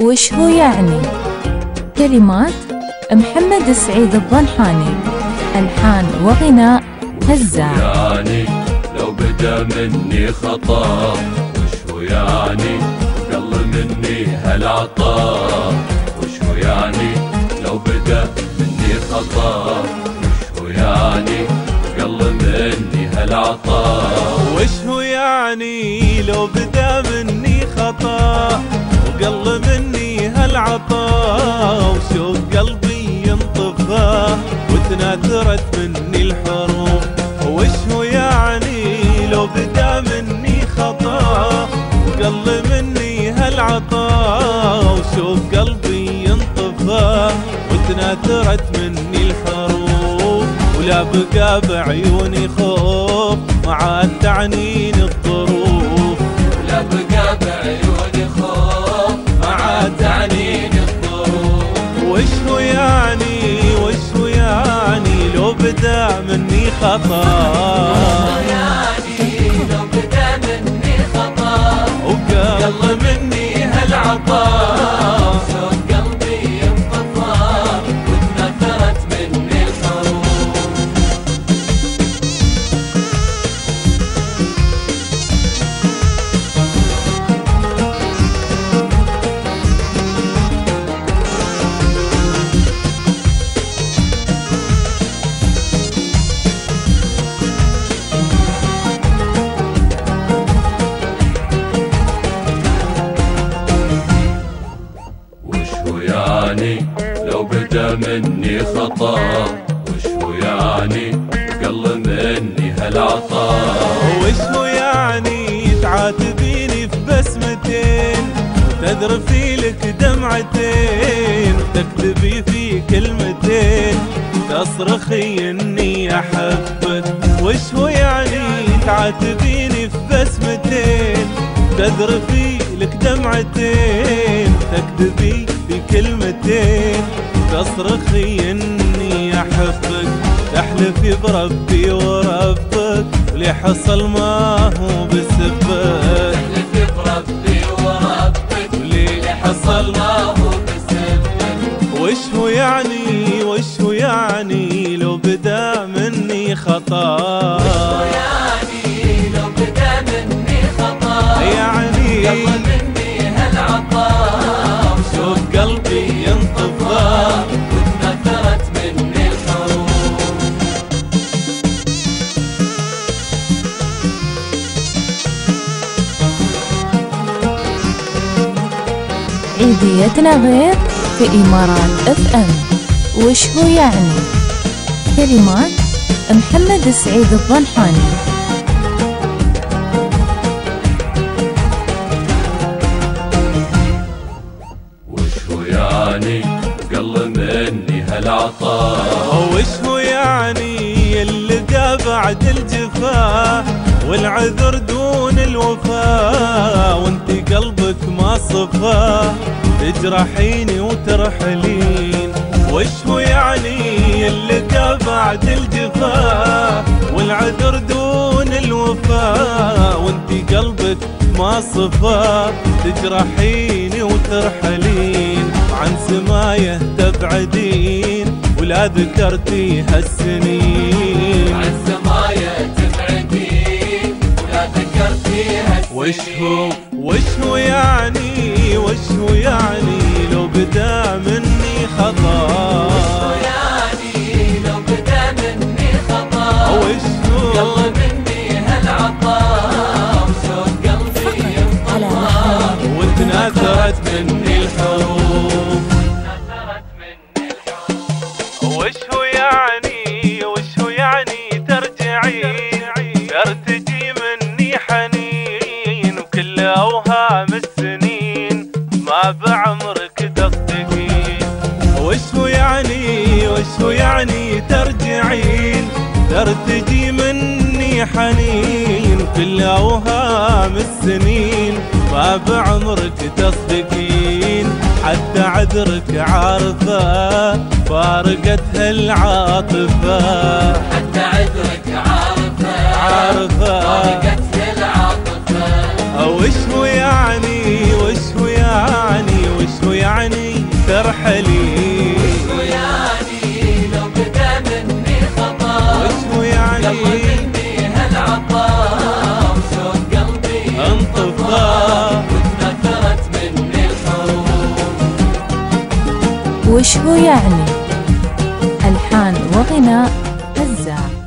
وش هو يعني؟ كلمات محمد السعيد الضنحاني، ألحان وغناء هزاع. يعني لو بدا مني خطأ وش هو يعني قل مني هالعطاء؟ وش هو يعني لو بدا مني خطأ وش هو يعني قل مني هالعطاء؟ وش هو يعني لو بدا مني خطأ وقل مني هالعطاء؟ وشوق قلبي ينطفى وتناثرت مني الحروف. وش هو يعني لو بدا مني خطأ وقل مني هالعطاء؟ وشوق قلبي ينطفى وتناثرت مني الحروف. ولا بقى بعيوني خوف مع تعنين الظروف. ولا بقى بعيوني خوف مع تعنين الظروف. وش هو يعني لو بدا مني خطأ؟ يعني لو بدا مني خطأ وقل مني هالعطاء؟ شوق قلبي ينطفى وتنثرت مني الحروف. يعني لو بدا مني خطأ وش هو يعني قل مني هالعطاء؟ وش هو يعني تعاتبيني في بسمتين وتذرفي لك دمعتين وتكتبي في كلمتين تصرخي اني احبك؟ وش هو يعني تعاتبيني في بسمتين تذرفي لك دمعتين تكتبي في كلمتين تصرخي اني احبك؟ تحلفي بربي وربك ولي حصل ما هو بسبك. تحلفي بربي وربك ولي حصل ما هو بسبك. وش هو يعني لو بدا مني خطأ؟ وش هو يعني لو بدا مني خطأ؟ يعني قل مني هالعطاء وشوق قلبي ينطفى وتنثرت مني الحروف. عيديتنا غير في إمارات FM. وش هو يعني؟ كلمات محمد السعيد الضنحاني. وش هو يعني قل مني هالعطاء؟ وش هو يعني اللقى بعد الجفا والعذر دون الوفا وانت قلبك ما صفا تجرحيني وترحلين؟ وش هو يعني اللقى بعد الجفا والعذر دون الوفا وانت قلبك ما صفا تجرحيني وترحلين؟ عن سمايه تبعدين ولا ذكرتي هالسنين. عن سمايه تبعدين ولا ذكرتي هالسنين. وش هو يعني لو بدا مني خطأ؟ وش هو يعني لو بدا مني خطأ؟ وش هو قل مني هالعطاء وشوق قلبي ينطفى وتناثرت مني الحروف. وش هو يعني ترتجي مني حنين وكل أوهام السنين ما بعمرك تصدقين؟ وش هو يعني ترجعين ترتجي مني حنين وكل أوهام السنين ما بعمرك تصدقين؟ حتى عذرك عارفة فارقتها العاطفة. حتى عذرك عارفة فارقتها العاطفة. وش هو يعني وحليل. وشو يعني لو بدا مني خطا، وشو يعني مني هالعطاء وشوق قلبي انطفى وتنثرت مني الحروف. وش هو يعني؟ ألحان وغناء هزاع.